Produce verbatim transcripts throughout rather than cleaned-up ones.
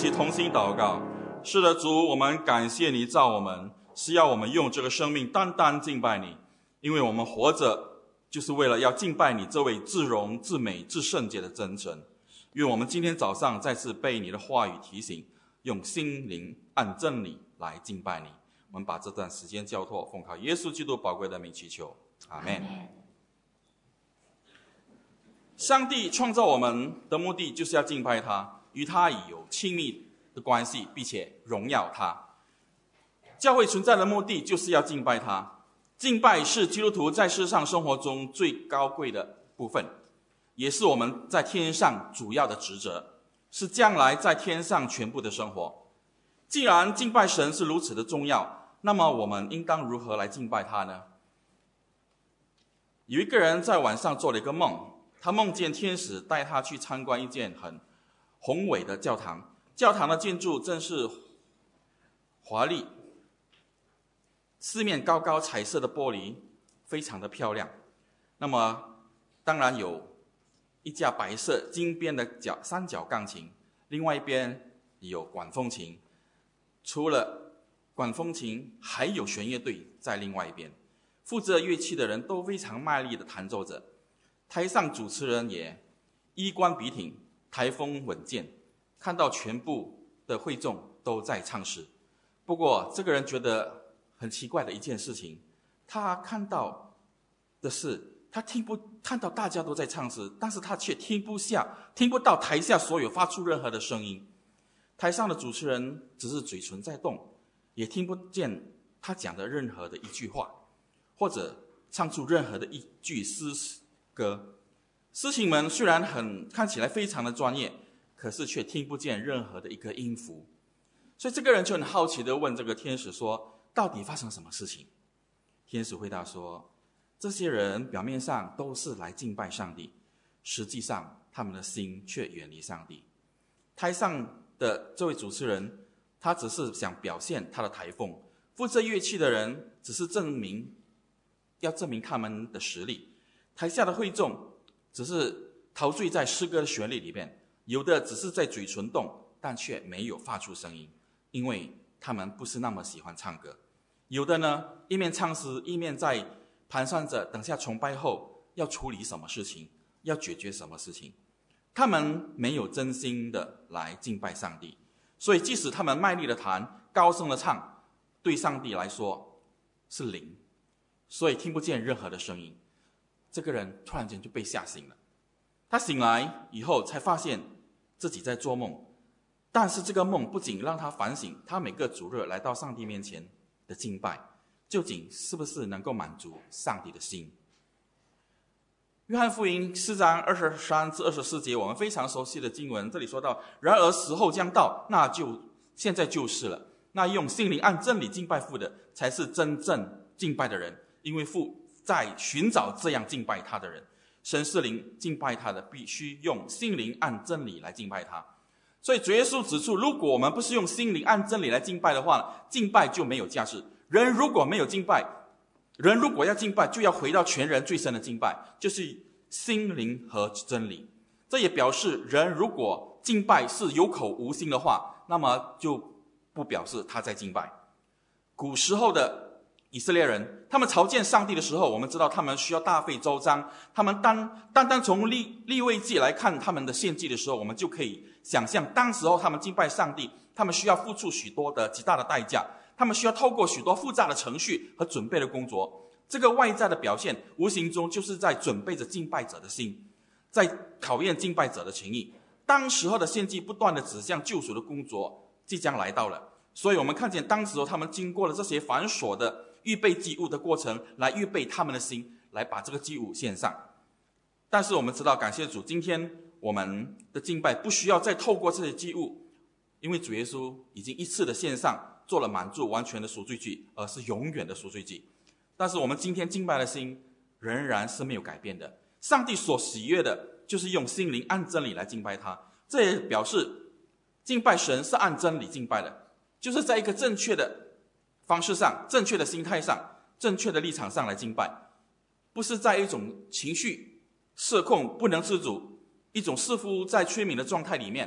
起同心祷告。是的，主，我们感谢你造我们，是要我们用这个生命单单敬拜你，因为我们活着就是为了要敬拜你这位至荣、至美、至圣洁的真神。愿我们今天早上再次被你的话语提醒，用心灵按真理来敬拜你。我们把这段时间交托，奉靠耶稣基督宝贵的名祈求，阿们。上帝创造我们的目的就是要敬拜他，与他有亲密的关系，并且荣耀他。教会存在的目的就是要敬拜他。敬拜是基督徒在世上生活中最高贵的部分，也是我们在天上主要的职责，是将来在天上全部的生活。既然敬拜神是如此的重要，那么我们应当如何来敬拜他呢？有一个人在晚上做了一个梦，他梦见天使带他去参观一间很宏伟的教堂，教堂的建筑正是华丽，四面高高彩色的玻璃，非常的漂亮。那么当然有一架白色金边的角三角钢琴，另外一边有管风琴，除了管风琴还有弦乐队在另外一边，负责乐器的人都非常卖力的弹奏着。台上主持人也衣冠笔挺，台风稳健，看到全部的会众都在唱诗。不过这个人觉得很奇怪的一件事情，他看到的是他听不看到大家都在唱诗，但是他却听不下听不到台下所有发出任何的声音。台上的主持人只是嘴唇在动，也听不见他讲的任何的一句话，或者唱出任何的一句诗歌。诗情们虽然很看起来非常的专业，可是却听不见任何的一个音符。所以这个人就很好奇的问这个天使说，到底发生什么事情？天使回答说，这些人表面上都是来敬拜上帝，实际上他们的心却远离上帝。台上的这位主持人，他只是想表现他的台风，负责乐器的人只是证明要证明他们的实力，台下的会众只是陶醉在诗歌的旋律里面，有的只是在嘴唇动，但却没有发出声音，因为他们不是那么喜欢唱歌。有的呢，一面唱诗，一面在盘算着等下崇拜后要处理什么事情，要解决什么事情。他们没有真心的来敬拜上帝，所以即使他们卖力的弹，高声的唱，对上帝来说是零，所以听不见任何的声音。这个人突然间就被吓醒了，他醒来以后才发现自己在做梦，但是这个梦不仅让他反省他每个主日来到上帝面前的敬拜究竟是不是能够满足上帝的心。约翰福音四章二十三至二十四节，我们非常熟悉的经文，这里说到，然而时候将到，那就现在就是了，那用心灵按真理敬拜父的，才是真正敬拜的人，因为父在寻找这样敬拜他的人。神是灵，敬拜他的必须用心灵按真理来敬拜他。所以主耶稣指出，如果我们不是用心灵按真理来敬拜的话，敬拜就没有价值。人如果没有敬拜，人如果要敬拜，就要回到全人最深的敬拜，就是心灵和真理。这也表示人如果敬拜是有口无心的话，那么就不表示他在敬拜。古时候的以色列人，他们朝见上帝的时候，我们知道他们需要大费周章，他们单单单从利利未记来看他们的献祭的时候，我们就可以想象当时候他们敬拜上帝，他们需要付出许多的极大的代价，他们需要透过许多复杂的程序和准备的工作。这个外在的表现无形中就是在准备着敬拜者的心，在考验敬拜者的情谊。当时候的献祭不断的指向救赎的工作即将来到了，所以我们看见当时候他们经过了这些繁琐的预备祭物的过程，来预备他们的心，来把这个祭物献上。但是我们知道，感谢主，今天我们的敬拜不需要再透过这些祭物，因为主耶稣已经一次的献上，做了满足完全的赎罪祭，而是永远的赎罪祭。但是我们今天敬拜的心仍然是没有改变的。上帝所喜悦的就是用心灵按真理来敬拜他，这也表示敬拜神是按真理敬拜的，就是在一个正确的方式上、正确的心态上、正确的立场上来敬拜，不是在一种情绪失控不能自主、一种似乎在催眠的状态里面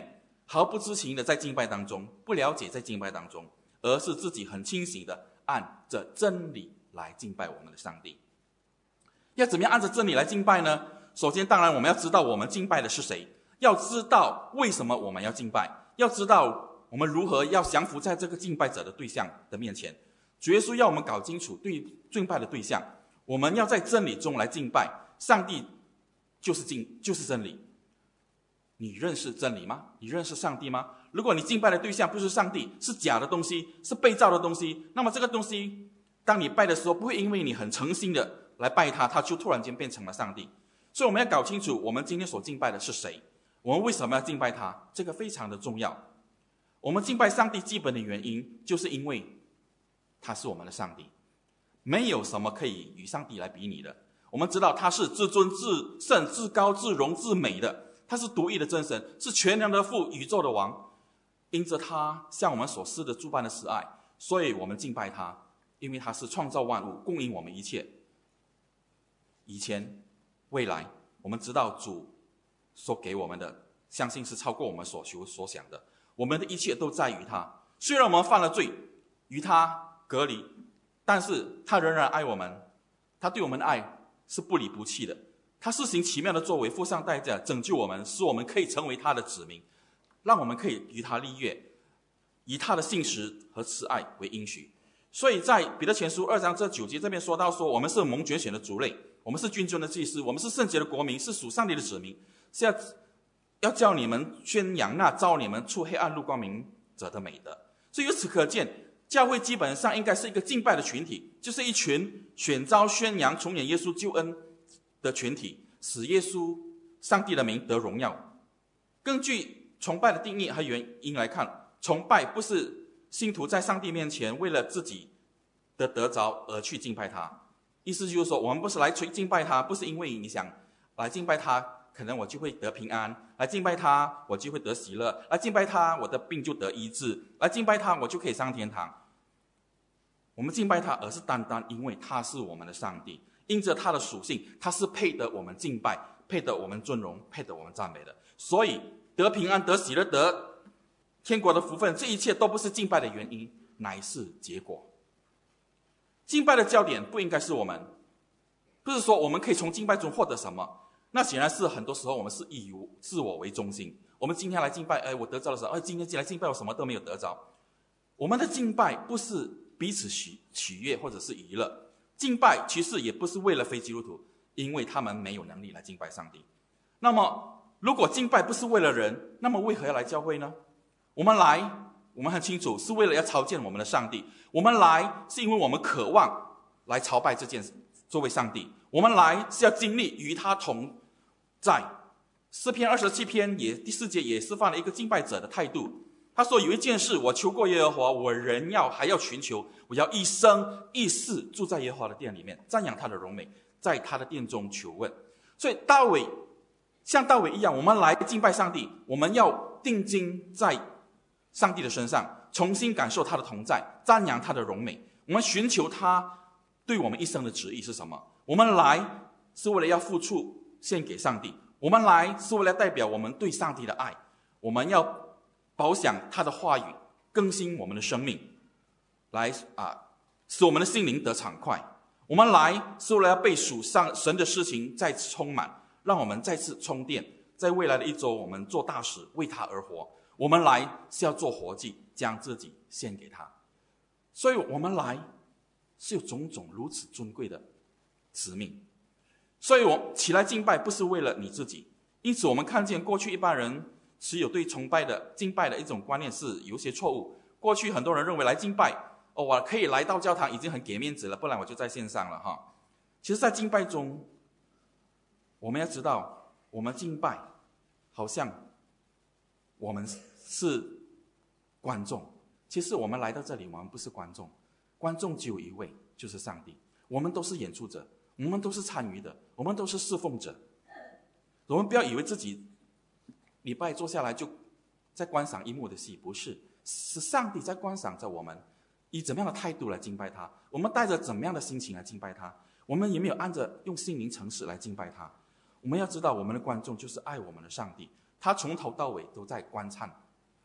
毫不知情的在敬拜当中，不了解在敬拜当中，而是自己很清醒的按着真理来敬拜我们的上帝。要怎么样按着真理来敬拜呢？首先当然我们要知道我们敬拜的是谁，要知道为什么我们要敬拜，要知道我们如何要降服在这个敬拜者的对象的面前。主耶稣要我们搞清楚对敬拜的对象，我们要在真理中来敬拜上帝，就是敬就是真理。你认识真理吗？你认识上帝吗？如果你敬拜的对象不是上帝，是假的东西，是被造的东西，那么这个东西当你拜的时候，不会因为你很诚心的来拜他，他就突然间变成了上帝。所以我们要搞清楚我们今天所敬拜的是谁，我们为什么要敬拜他，这个非常的重要。我们敬拜上帝基本的原因，就是因为他是我们的上帝，没有什么可以与上帝来比拟的。我们知道他是至尊至圣至高至荣至美的，他是独一的真神，是全能的父，宇宙的王。因着他向我们所施的诸般的慈爱，所以我们敬拜他，因为他是创造万物，供应我们一切。以前未来我们知道主所给我们的，相信是超过我们所求所想的。我们的一切都在于他，虽然我们犯了罪，与他隔离，但是他仍然爱我们，他对我们的爱是不离不弃的。他施行奇妙的作为，付上代价拯救我们，使我们可以成为他的子民，让我们可以与他立约，以他的信实和慈爱为应许。所以在彼得前书二章这九节这边说到说，我们是蒙拣选的族类，我们是君尊的祭司，我们是圣洁的国民，是属上帝的子民，是要要叫你们宣扬那召你们出黑暗入光明者的美德。所以由此可见，教会基本上应该是一个敬拜的群体，就是一群选召宣扬重演耶稣救恩的群体，使耶稣上帝的名得荣耀。根据崇拜的定义和原因来看，崇拜不是信徒在上帝面前为了自己的得着而去敬拜他。意思就是说，我们不是来敬拜他，不是因为你想来敬拜他可能我就会得平安，来敬拜他我就会得喜乐，来敬拜他我的病就得医治，来敬拜他我就可以上天堂。我们敬拜他，而是单单因为他是我们的上帝，因着他的属性，他是配得我们敬拜，配得我们尊荣，配得我们赞美的。所以得平安，得喜乐，得天国的福分，这一切都不是敬拜的原因，乃是结果。敬拜的焦点不应该是我们，不是说我们可以从敬拜中获得什么，那显然是很多时候我们是以自我为中心。我们今天来敬拜，哎，我得着了什么？哎，今天进来敬拜我什么都没有得着。我们的敬拜不是彼此取取悦或者是娱乐，敬拜其实也不是为了非基督徒，因为他们没有能力来敬拜上帝。那么如果敬拜不是为了人，那么为何要来教会呢？我们来，我们很清楚是为了要朝见我们的上帝，我们来是因为我们渴望来朝拜这件这位上帝，我们来是要经历与他同在。诗篇二十七篇也第四节也示范了一个敬拜者的态度。他说，有一件事我求过耶和华，我仍要还要寻求，我要一生一世住在耶和华的殿里面，瞻仰他的荣美，在他的殿中求问。所以大卫像大卫一样，我们来敬拜上帝，我们要定睛在上帝的身上，重新感受他的同在，瞻仰他的荣美。我们寻求他对我们一生的旨意是什么。我们来是为了要付出献给上帝，我们来是为了代表我们对上帝的爱，我们要饱享他的话语，更新我们的生命，来啊，使我们的心灵得畅快。我们来是为了要被属上神的事情再次充满，让我们再次充电，在未来的一周我们做大事，为他而活。我们来是要做活祭，将自己献给他。所以我们来是有种种如此尊贵的使命。所以我起来敬拜不是为了你自己。因此我们看见过去一般人持有对崇拜的敬拜的一种观念是有些错误。过去很多人认为来敬拜，哦，我可以来到教堂已经很给面子了，不然我就在线上了哈。其实在敬拜中，我们要知道，我们敬拜好像我们是观众，其实我们来到这里，我们不是观众，观众只有一位，就是上帝。我们都是演出者，我们都是参与的，我们都是侍奉者。我们不要以为自己礼拜坐下来就在观赏一幕的戏，不是，是上帝在观赏着我们以怎么样的态度来敬拜他，我们带着怎么样的心情来敬拜他，我们有没有按着用心灵诚实来敬拜他。我们要知道，我们的观众就是爱我们的上帝，他从头到尾都在观看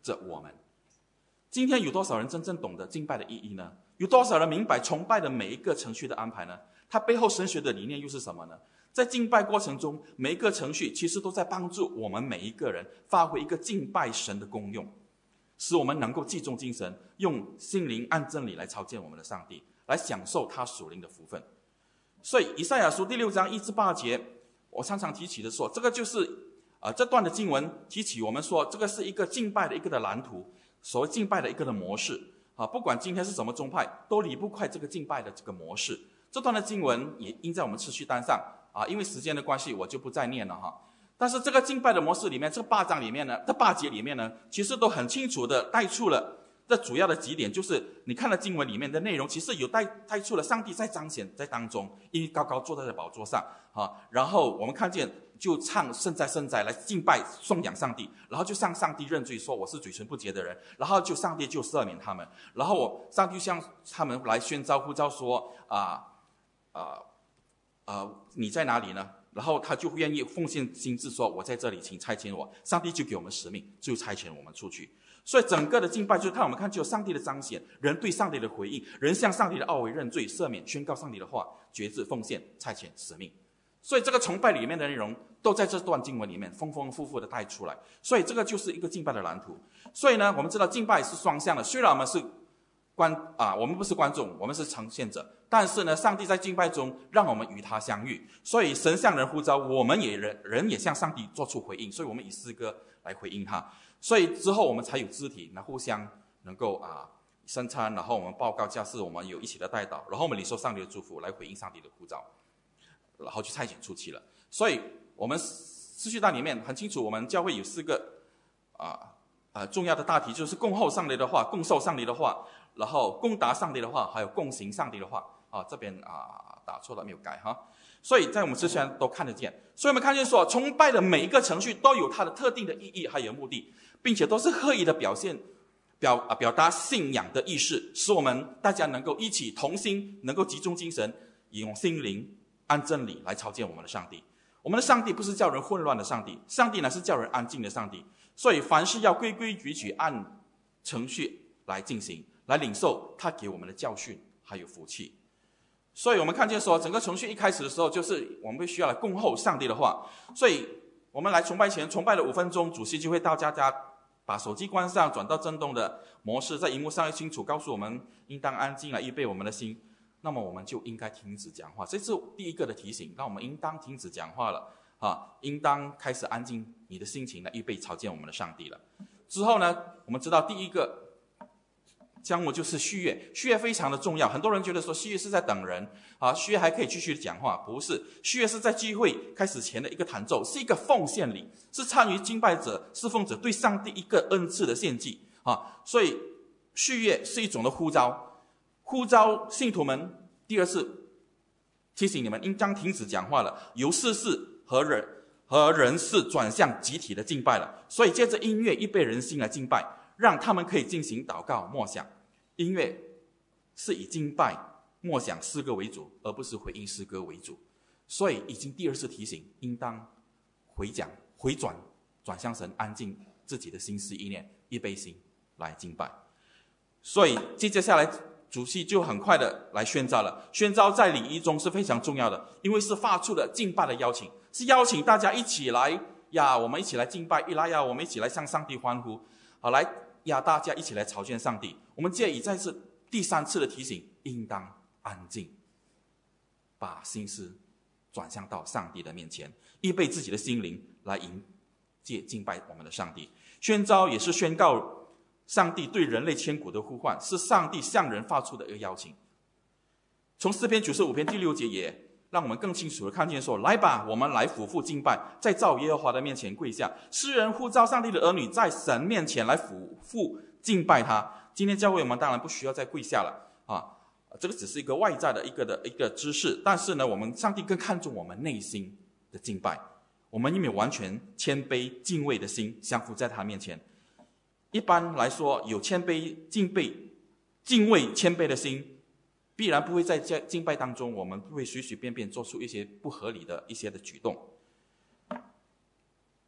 着我们。今天有多少人真正懂得敬拜的意义呢？有多少人明白崇拜的每一个程序的安排呢？它背后神学的理念又是什么呢？在敬拜过程中，每一个程序其实都在帮助我们每一个人发挥一个敬拜神的功用，使我们能够集中精神，用心灵按真理来朝见我们的上帝，来享受他属灵的福分。所以以赛亚书第六章一至八节，我常常提起的说，这个就是呃这段的经文提起我们说，这个是一个敬拜的一个的蓝图，所谓敬拜的一个的模式啊，不管今天是什么宗派，都离不开这个敬拜的这个模式。这段的经文也印在我们次序单上啊，因为时间的关系，我就不再念了哈。但是这个敬拜的模式里面，这八章里面呢，这八节里面呢，其实都很清楚的带出了这主要的几点，就是你看了经文里面的内容，其实有带带出了上帝在彰显在当中，因为高高坐在宝座上啊。然后我们看见就唱圣哉圣哉来敬拜颂扬上帝，然后就向上帝认罪说我是嘴唇不洁的人，然后就上帝就赦免他们，然后我上帝向他们来宣召呼召说啊啊啊你在哪里呢？然后他就愿意奉献心志说我在这里，请差遣我。上帝就给我们使命，就差遣我们出去。所以整个的敬拜就是看我们看，就有上帝的彰显，人对上帝的回应，人向上帝的奥为认罪赦免，宣告上帝的话，决志奉献差遣使命。所以这个崇拜里面的内容都在这段经文里面丰丰富富的带出来。所以这个就是一个敬拜的蓝图。所以呢，我们知道敬拜是双向的，虽然我们是观啊，我们不是观众，我们是呈现者，但是呢，上帝在敬拜中让我们与他相遇，所以神向人呼召，我们也人人也向上帝做出回应，所以我们以诗歌来回应他，所以之后我们才有肢体，那互相能够啊圣餐，然后我们报告教士，我们有一起的代祷，然后我们领受上帝的祝福来回应上帝的呼召，然后去差遣出去了。所以我们次序单里面很清楚，我们教会有四个啊啊重要的大题，就是恭候上帝的话，恭受上帝的话，然后攻达上帝的话，还有共行上帝的话啊，这边啊打错了没有改哈，所以在我们之前都看得见。所以我们看见说，崇拜的每一个程序都有它的特定的意义还有目的，并且都是刻意的表现表啊表达信仰的意识，使我们大家能够一起同心，能够集中精神，用心灵按真理来朝见我们的上帝。我们的上帝不是叫人混乱的上帝，上帝乃是叫人安静的上帝。所以凡事要规规矩矩按程序来进行，来领受他给我们的教训还有福气。所以我们看见说，整个程序一开始的时候，就是我们必须要来恭候上帝的话。所以我们来崇拜前，崇拜了五分钟，主席就会到家家把手机关上，转到震动的模式，在荧幕上清楚告诉我们应当安静来预备我们的心，那么我们就应该停止讲话。这是第一个的提醒，让我们应当停止讲话了啊，应当开始安静你的心情来预备朝见我们的上帝了。之后呢，我们知道第一个项目就是续约，续约非常的重要。很多人觉得说续约是在等人啊，续约还可以继续讲话，不是，续约是在聚会开始前的一个弹奏，是一个奉献礼，是参与敬拜者侍奉者对上帝一个恩赐的献祭啊。所以续约是一种的呼召，呼召信徒们第二次提醒你们应当停止讲话了，由事事和人和人事转向集体的敬拜了。所以借着音乐预备人心来敬拜，让他们可以进行祷告默想。音乐是以敬拜默想诗歌为主，而不是回应诗歌为主。所以已经第二次提醒，应当回讲回转转向神，安静自己的心思意念，预备心来敬拜。所以接着下来主席就很快的来宣召了。宣召在礼仪中是非常重要的，因为是发出了敬拜的邀请，是邀请大家一起来呀，我们一起来敬拜，一来呀，我们一起来向上帝欢呼，好来呀，大家一起来朝见上帝。我们借以再次第三次的提醒，应当安静，把心思转向到上帝的面前，预备自己的心灵来迎接敬拜我们的上帝。宣召也是宣告上帝对人类千古的呼唤，是上帝向人发出的一个邀请。从诗篇九十五篇第六节也让我们更清楚的看见说，来吧，我们来俯伏敬拜，在造耶和华的面前跪下。诗人呼召上帝的儿女在神面前来俯伏敬拜他。今天教会我们当然不需要再跪下了啊，这个只是一个外在的一个的一个知识，但是呢，我们上帝更看重我们内心的敬拜。我们因为完全谦卑敬畏的心降服在他面前。一般来说，有谦卑敬畏敬畏谦卑的心，必然不会在敬拜当中，我们不会随随便便做出一些不合理的一些的举动。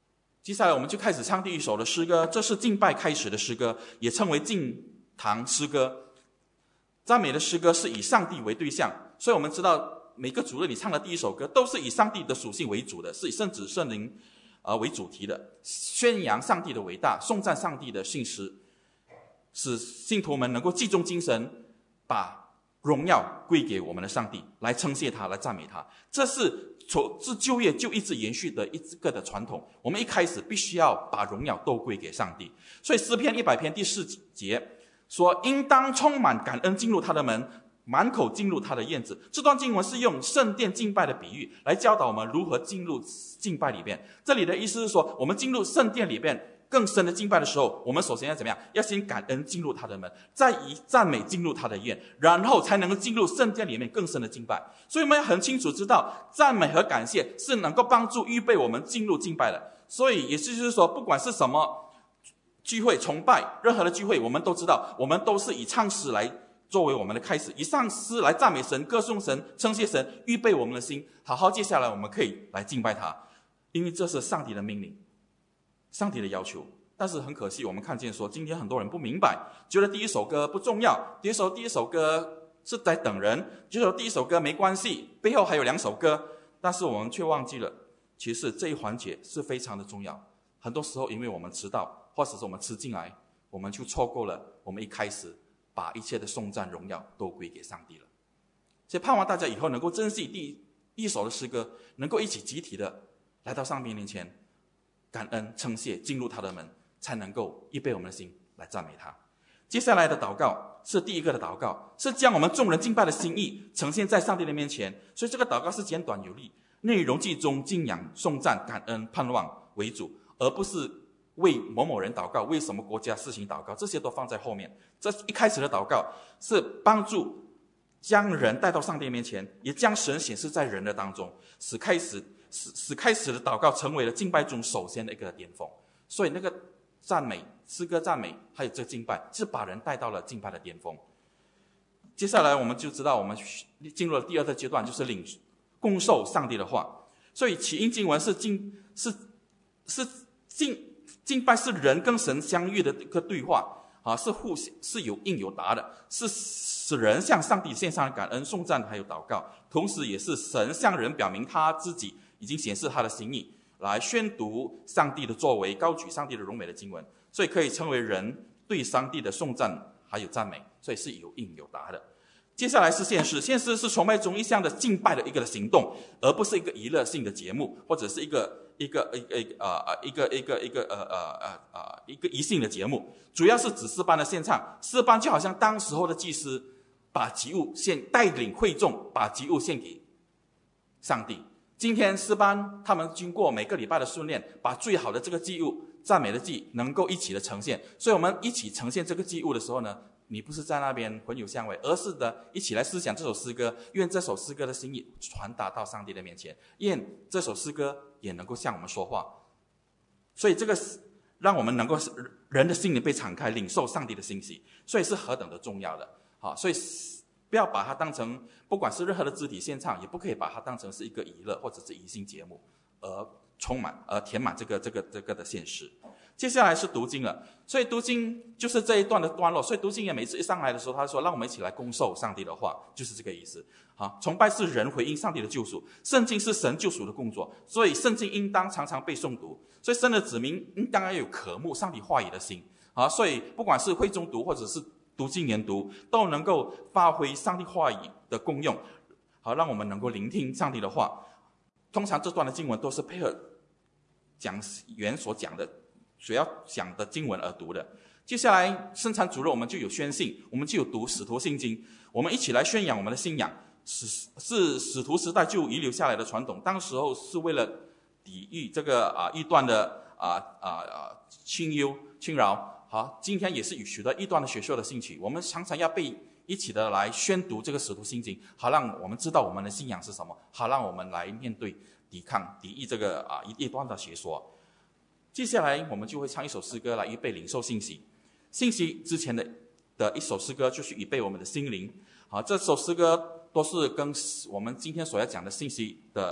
接下来我们就开始唱第一首的诗歌，这是敬拜开始的诗歌，也称为敬堂诗歌。赞美的诗歌是以上帝为对象，所以我们知道每个主日你唱的第一首歌都是以上帝的属性为主的，是以圣子圣灵呃为主题的，宣扬上帝的伟大，颂赞上帝的信实，使信徒们能够集中精神，把荣耀归给我们的上帝，来称谢他，来赞美他。这是从自旧约就一直延续的一个的传统。我们一开始必须要把荣耀都归给上帝。所以诗篇一百篇第四节说，应当充满感恩进入他的门，满口进入他的院子。这段经文是用圣殿敬拜的比喻来教导我们如何进入敬拜里面。这里的意思是说，我们进入圣殿里面更深的敬拜的时候，我们首先要怎么样？要先感恩进入他的门，再以赞美进入他的院，然后才能够进入圣殿里面更深的敬拜。所以我们要很清楚知道，赞美和感谢是能够帮助预备我们进入敬拜的。所以也就是说，不管是什么聚会崇拜，任何的聚会，我们都知道，我们都是以唱诗来作为我们的开始，以唱诗来赞美神、歌颂神、称谢神，预备我们的心，好好接下来我们可以来敬拜他，因为这是上帝的命令，上帝的要求。但是很可惜，我们看见说，今天很多人不明白，觉得第一首歌不重要，第一首第一首歌是在等人，觉得第一首歌没关系，背后还有两首歌，但是我们却忘记了，其实这一环节是非常的重要。很多时候因为我们迟到，或者是我们吃进来，我们就错过了我们一开始把一切的颂赞荣耀都归给上帝了。所以盼望大家以后能够珍惜第一首的诗歌，能够一起集体的来到上帝面前，感恩称谢，进入他的门，才能够预备我们的心来赞美他。接下来的祷告是第一个的祷告，是将我们众人敬拜的心意呈现在上帝的面前。所以这个祷告是简短有力，内容集中敬仰、颂赞、感恩、盼望为主，而不是为某某人祷告，为什么国家事情祷告，这些都放在后面。这一开始的祷告是帮助将人带到上帝面前，也将神显示在人的当中，使开始使使开始的祷告成为了敬拜中首先的一个巅峰。所以那个赞美、诗歌赞美还有这个敬拜，是把人带到了敬拜的巅峰。接下来我们就知道，我们进入了第二个阶段，就是领供受上帝的话。所以起因经文是敬是是敬敬拜是人跟神相遇的一个对话啊，是互是有应有答的，是使人向上帝献上感恩、颂赞还有祷告，同时也是神向人表明他自己已经显示他的心意，来宣读上帝的作为，高举上帝的荣美的经文，所以可以称为人对上帝的颂赞还有赞美，所以是有应有答的。接下来是献诗，献诗是崇拜中一项的敬拜的一个的行动，而不是一个娱乐性的节目，或者是一个一个一个呃一个一个一个呃呃呃呃一个仪性的节目，主要是指诗班的献唱。诗班就好像当时候的祭司，把祭物献带领会众把祭物献给上帝。今天诗班他们经过每个礼拜的训练，把最好的这个祭物、赞美的祭能够一起的呈现。所以我们一起呈现这个祭物的时候呢，你不是在那边魂游相违，而是的一起来思想这首诗歌，愿这首诗歌的心意传达到上帝的面前，愿这首诗歌也能够向我们说话。所以这个让我们能够人的心里被敞开，领受上帝的信息，所以是何等的重要的。好，所以不要把它当成不管是任何的肢体献唱，也不可以把它当成是一个娱乐或者是娱性节目，而充满而填满这个这个这个的现实。接下来是读经了，所以读经就是这一段的段落。所以读经也每次一上来的时候，他说让我们一起来恭受上帝的话，就是这个意思。好，崇拜是人回应上帝的救赎，圣经是神救赎的工作，所以圣经应当常常被诵读。所以神的子民应当要有渴慕上帝话语的心。好，所以不管是会中读或者是读经研读，都能够发挥上帝话语的功用，好，让我们能够聆听上帝的话。通常这段的经文都是配合讲员所讲的所要讲的经文而读的。接下来生产主日我们就有宣信，我们就有读使徒信经，我们一起来宣扬我们的信仰，是是使徒时代就遗留下来的传统。当时候是为了抵御这个啊异端的啊啊啊侵忧侵扰。好，今天也是与许多异端的学说的兴起，我们常常要被一起的来宣读这个使徒信经，好让我们知道我们的信仰是什么，好让我们来面对抵抗抵御这个啊异端的学说。接下来我们就会唱一首诗歌来预备领受信息。信息之前的的一首诗歌就是预备我们的心灵。好，这首诗歌都是跟我们今天所要讲的信息的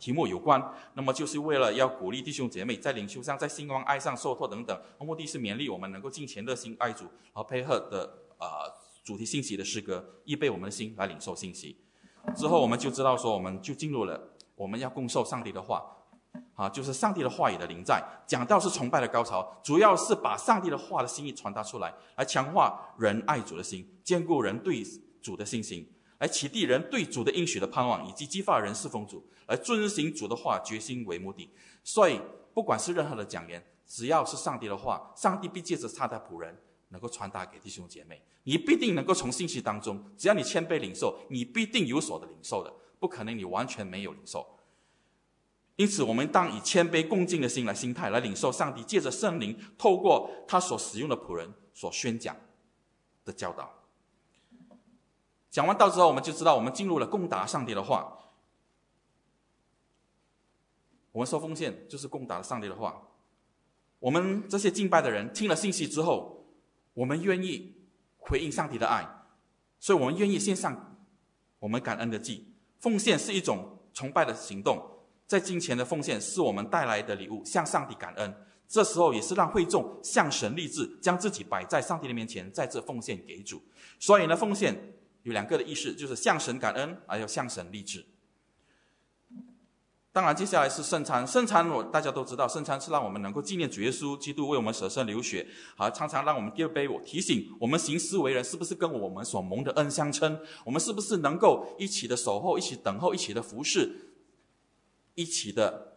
题目有关，那么就是为了要鼓励弟兄姐妹在领袖上、在兴旺、爱上、受托等等，目的是勉励我们能够敬虔热心爱主，然后配合的呃主题信息的诗歌，预备我们的心来领受信息。之后我们就知道说，我们就进入了我们要供受上帝的话，啊，就是上帝的话语的临在。讲道是崇拜的高潮，主要是把上帝的话的心意传达出来，来强化人爱主的心，坚固人对主的信心，来启迪人对主的应许的盼望，以及激发人侍奉主，来遵行主的话决心为目的。所以不管是任何的讲言，只要是上帝的话，上帝必借着他的仆人能够传达给弟兄姐妹，你必定能够从信息当中，只要你谦卑领受，你必定有所的领受的，不可能你完全没有领受。因此我们当以谦卑恭敬的心来心态来领受上帝借着圣灵透过他所使用的仆人所宣讲的教导。讲完道之后，我们就知道我们进入了攻打上帝的话。我们收奉献就是攻打了上帝的话。我们这些敬拜的人听了信息之后，我们愿意回应上帝的爱，所以我们愿意献上我们感恩的祭。奉献是一种崇拜的行动，在金钱的奉献是我们带来的礼物，向上帝感恩。这时候也是让会众向神立志，将自己摆在上帝的面前，在这奉献给主。所以呢，奉献有两个的意思，就是向神感恩，还有向神立志。当然接下来是圣餐。圣餐我大家都知道，圣餐是让我们能够纪念主耶稣基督为我们舍身流血，啊，常常让我们第二杯我提醒我们行事为人是不是跟我们所蒙的恩相称，我们是不是能够一起的守候，一起等候，一起的服侍，一起的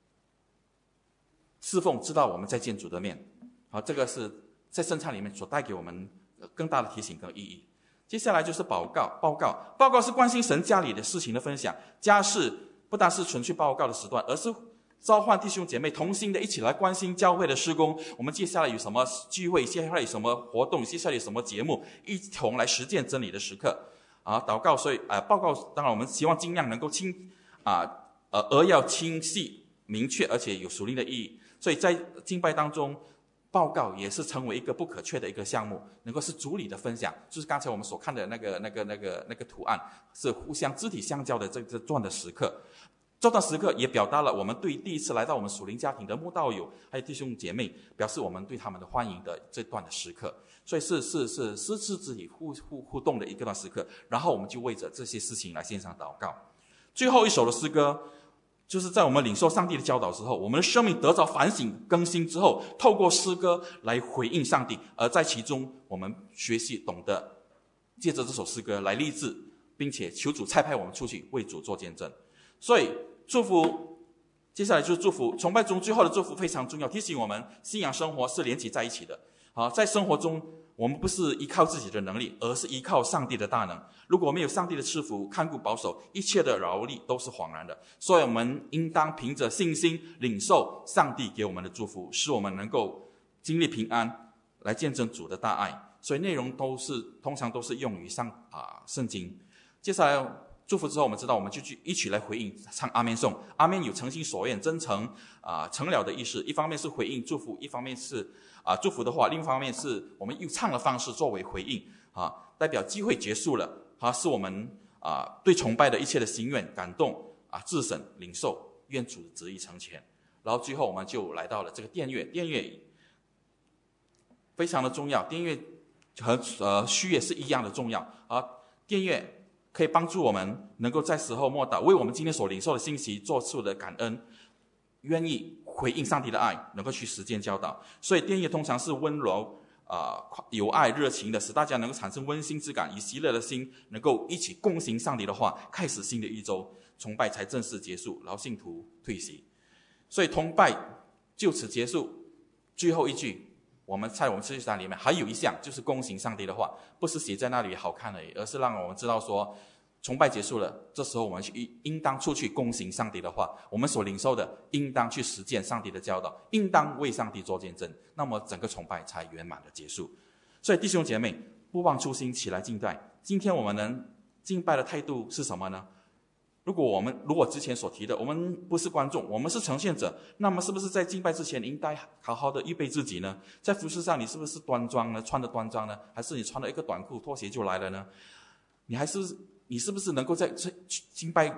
侍奉，知道我们在见主的面。好，这个是在圣餐里面所带给我们更大的提醒跟意义。接下来就是报告，报告，报告是关心神家里的事情的分享。家事不单是纯粹报告的时段，而是召唤弟兄姐妹同心的一起来关心教会的事工。我们接下来有什么聚会，接下来有什么活动，接下来有什么节目，一同来实践真理的时刻。啊，祷告，所以呃，报告当然我们希望尽量能够清啊呃而要清晰明确，而且有属灵的意义。所以在敬拜当中，报告也是成为一个不可缺的一个项目，能够是主理的分享，就是刚才我们所看的那个那个那个那个图案，是互相肢体相交的这这段的时刻。这段时刻也表达了我们对第一次来到我们属灵家庭的慕道友还有弟兄姐妹，表示我们对他们的欢迎的这段的时刻。所以是是是师肢肢体互互互动的一个段时刻，然后我们就为着这些事情来献上祷告。最后一首的诗歌，就是在我们领受上帝的教导之后，我们的生命得着反省更新之后，透过诗歌来回应上帝，而在其中我们学习懂得借着这首诗歌来立志，并且求主差派我们出去为主做见证。所以祝福，接下来就是祝福。崇拜中最后的祝福非常重要，提醒我们信仰生活是连结在一起的。好，在生活中我们不是依靠自己的能力，而是依靠上帝的大能。如果没有上帝的赐福看顾保守，一切的劳力都是枉然的。所以我们应当凭着信心领受上帝给我们的祝福，使我们能够经历平安，来见证主的大爱。所以内容都是通常都是用于上啊圣经。接下来祝福之后，我们知道我们就去一起来回应，唱阿们颂。阿们有诚心所愿、真诚啊、呃、成了的意思。一方面是回应祝福，一方面是啊、呃、祝福的话，另一方面是我们用唱的方式作为回应啊，代表机会结束了啊，是我们啊、呃、对崇拜的一切的心愿、感动啊、自省、领受，愿主的旨意成全。然后最后我们就来到了这个殿乐，殿乐非常的重要，殿乐和呃序乐是一样的重要啊，殿乐可以帮助我们能够在时候末祷，为我们今天所领受的信息做出的感恩，愿意回应上帝的爱，能够去实践教导。所以殿乐通常是温柔、呃、有爱、热情的，使大家能够产生温馨之感，以喜乐的心能够一起共行上帝的话，开始新的一周，崇拜才正式结束，然后信徒退席。所以崇拜就此结束。最后一句，我们在我们次序单里面还有一项，就是恭行上帝的话，不是写在那里好看而已，而是让我们知道说，崇拜结束了，这时候我们去应当出去恭行上帝的话，我们所领受的应当去实践上帝的教导，应当为上帝做见证，那么整个崇拜才圆满的结束。所以弟兄姐妹，不忘初心，起来敬拜。今天我们能敬拜的态度是什么呢？如果我们如果之前所提的，我们不是观众，我们是呈现者，那么是不是在敬拜之前应该好好的预备自己呢？在服饰上你是不是端庄呢？穿的端庄呢？还是你穿了一个短裤拖鞋就来了呢？你还是你是不是能够在敬拜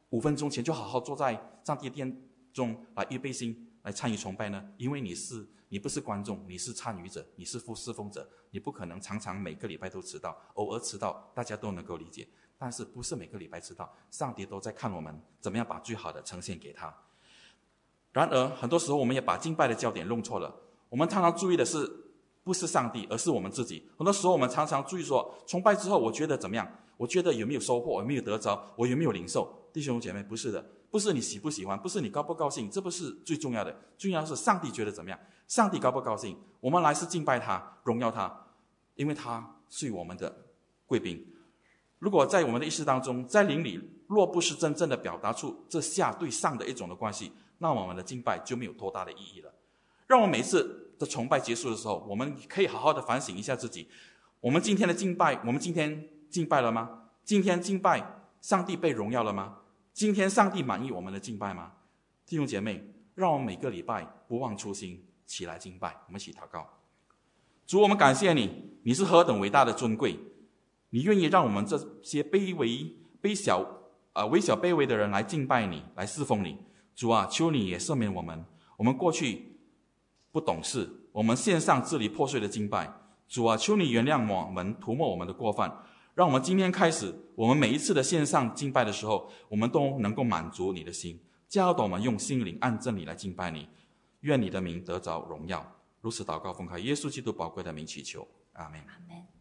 五分钟前就好好坐在上帝殿中来预备心来参与崇拜呢？因为你是你不是观众，你是参与者，你是侍奉者，你不可能常常每个礼拜都迟到，偶尔迟到大家都能够理解，但是不是每个礼拜迟到，上帝都在看我们怎么样把最好的呈现给他。然而很多时候我们也把敬拜的焦点弄错了，我们常常注意的是不是上帝，而是我们自己。很多时候我们常常注意说，崇拜之后我觉得怎么样，我觉得有没有收获，有没有得着，我有没有领受。弟兄姐妹，不是的，不是你喜不喜欢，不是你高不高兴，这不是最重要的，最重要的是上帝觉得怎么样，上帝高不高兴。我们来是敬拜他，荣耀他，因为他是我们的贵宾。如果在我们的意识当中，在灵里若不是真正的表达出这下对上的一种的关系，那我们的敬拜就没有多大的意义了。让我们每一次的崇拜结束的时候，我们可以好好的反省一下自己，我们今天的敬拜，我们今天敬拜了吗？今天敬拜上帝被荣耀了吗？今天上帝满意我们的敬拜吗？弟兄姐妹，让我们每个礼拜不忘初心，起来敬拜。我们一起祷告。主，我们感谢你，你是何等伟大的尊贵，你愿意让我们这些卑微、卑小、呃、微小卑微的人来敬拜你，来侍奉你。主啊，求你也赦免我们，我们过去不懂事，我们献上支离破碎的敬拜。主啊，求你原谅我们，涂抹我们的过犯，让我们今天开始，我们每一次的线上敬拜的时候，我们都能够满足你的心，教导我们用心灵按真理来敬拜你。愿你的名得着荣耀。如此祷告奉靠耶稣基督宝贵的名祈求，阿们。 阿们。